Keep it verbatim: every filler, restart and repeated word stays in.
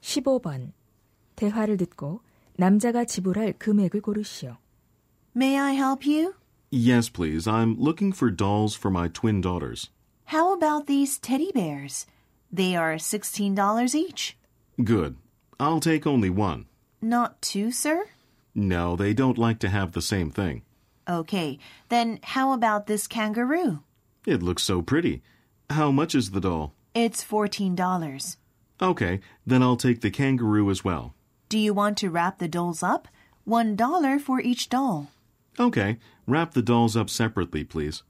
십오 번. 대화를 듣고 남자가 지불할 금액을 고르시오. May I help you? Yes, please. I'm looking for dolls for my twin daughters. How about these teddy bears? They are sixteen dollars each. Good. I'll take only one. Not two, sir? No, they don't like to have the same thing. Okay, then how about this kangaroo? It looks so pretty. How much is the doll? It's fourteen dollars. Okay, then I'll take the kangaroo as well. Do you want to wrap the dolls up? One dollar for each doll. Okay, wrap the dolls up separately, please.